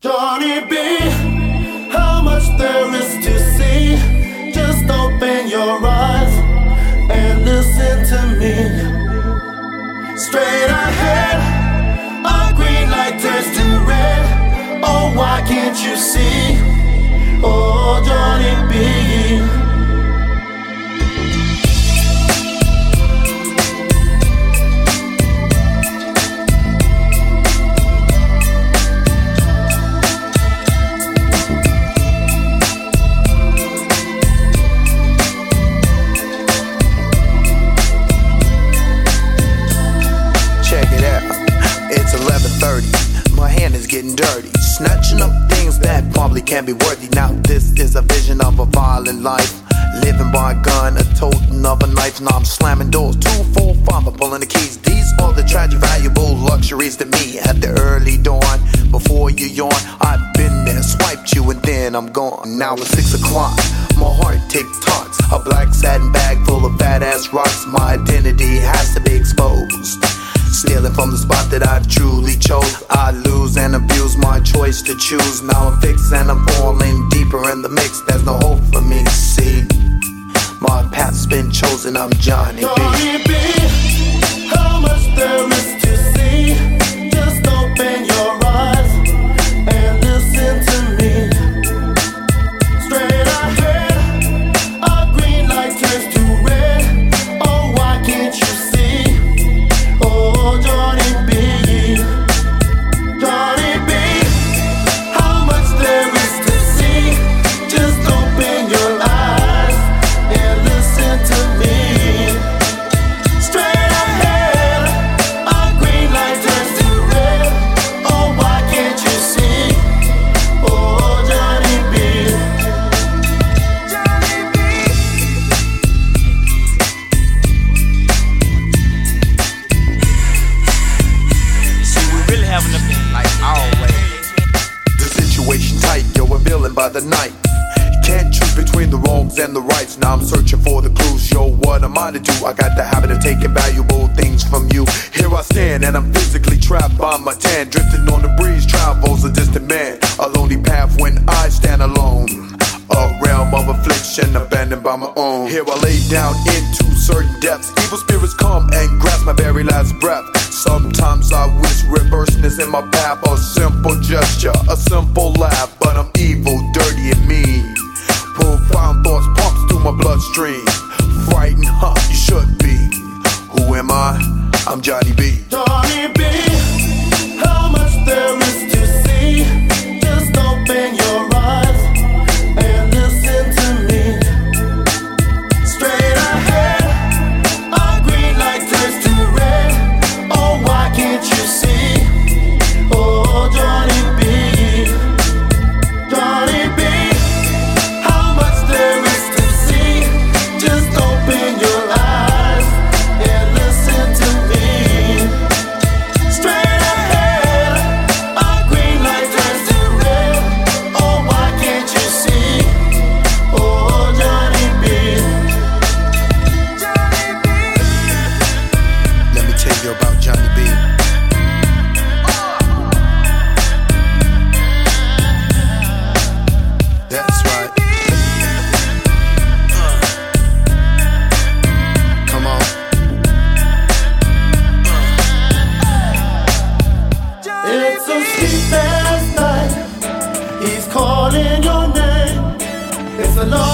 Johnny B, how much there is to see. Just open your eyes and listen to me. Straight ahead, a green light turns to red. Oh, why can't you see? Oh, Johnny B. Getting dirty, snatching up things that probably can't be worthy. Now this is a vision of a violent life, living by a gun, a totem of a knife. Now I'm slamming doors, 2, 4, 5, I'm pulling the keys. These are the tragic, valuable luxuries to me. At the early dawn, before you yawn, I've been there, swiped you, and then I'm gone. Now it's 6 o'clock, my heart tick-tocks. A black satin bag full of fat-ass rocks. My identity has to be exposed. Stealing from the spot that I truly chose. I lose and abuse my choice to choose. Now I'm fixed and I'm falling deeper in the mix. There's no hope for me to see. My path's been chosen, I'm Johnny B. Johnny B, how much there is to see. Just open your eyes and listen to me. Straight ahead, a green light turns to red. Oh, why can't you see? Oh, Johnny B, Johnny B, how much there is to see. Just open your eyes and listen to me. Straight ahead, a green light turns to red. Oh, why can't you see? Oh, Johnny B, Johnny B. Really having a thing like always. The situation tight, yo, a villain by the night. Can't choose between the wrongs and the rights. Now I'm searching for the clues, yo, what am I to do? I got the habit of taking valuable things from you. Here I stand and I'm physically trapped by my tan. Drifting on the breeze, travels a distant man. A lonely path when I stand alone. A realm of affliction, abandoned by my own. Here I lay down into certain depths. Evil spirits come and grasp my very last breath. Sometimes I wish reverseness in my path. A simple gesture, a simple laugh. But I'm evil, dirty and mean. Profound thoughts pumps through my bloodstream. Frightened, huh, you should be. Who am I? I'm Johnny B. Johnny B, how much there is to see. Just open your eyes and listen to me. Straight ahead, a green light turns to red. Oh, why can't you see? Oh, Johnny B, Johnny B, how much there is to see. Just open your eyes and listen to me. Straight ahead, a green light turns to red. Oh, why can't you see? Oh, Johnny B, Johnny B. Let me tell you about Johnny B. That's right. Come on. It's a sleepless night. He's calling your name. It's a long